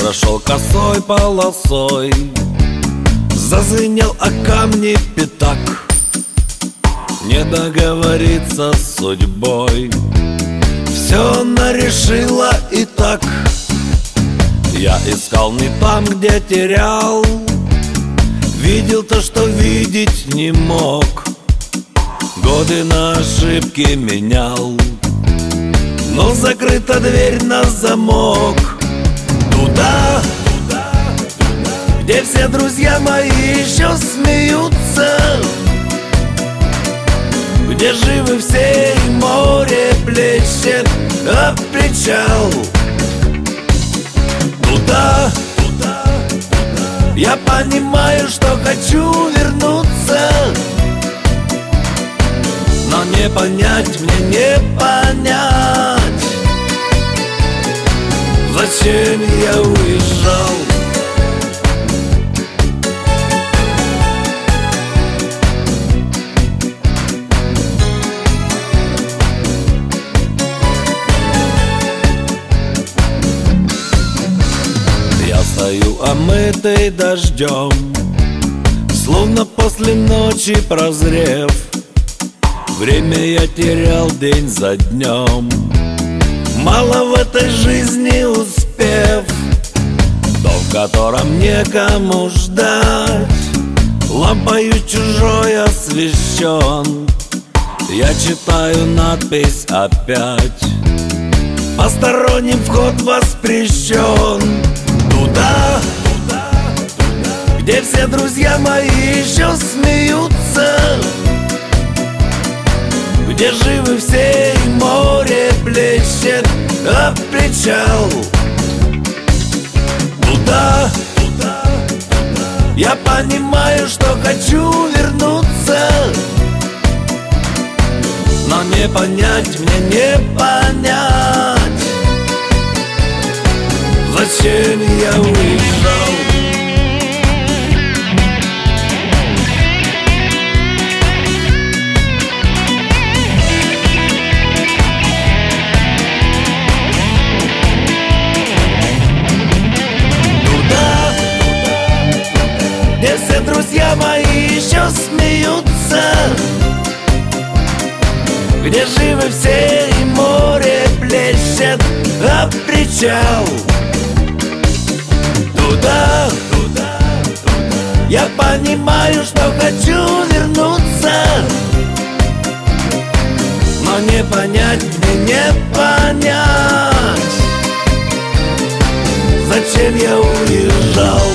прошел косой полосой, зазвенел о камни пятак. Не договориться с судьбой, все она решила и так. Я искал не там, где терял, видел то, что видеть не мог. Годы на ошибки менял, но закрыта дверь на замок. Туда, где все друзья мои еще смеются, где живы все и море плещет об причал. Туда, я понимаю, что хочу вернуться, но не понять мне, не понять, зачем я уезжал. Я стою омытый дождем, словно после ночи прозрев. Время я терял день за днем, мало в этой жизни успев. Дом, в котором некому ждать, лампою чужой освещен. Я читаю надпись опять: посторонним вход воспрещен. Туда, где все друзья мои еще смеются, где живы все и море плещет об причал. Туда, я понимаю, что хочу вернуться, но не понять мне, не понять, зачем я уезжал. Где все друзья мои еще смеются, где живы все и море плещет об причал. Туда, я понимаю, что хочу вернуться, но не понять мне, не понять, зачем я уезжал.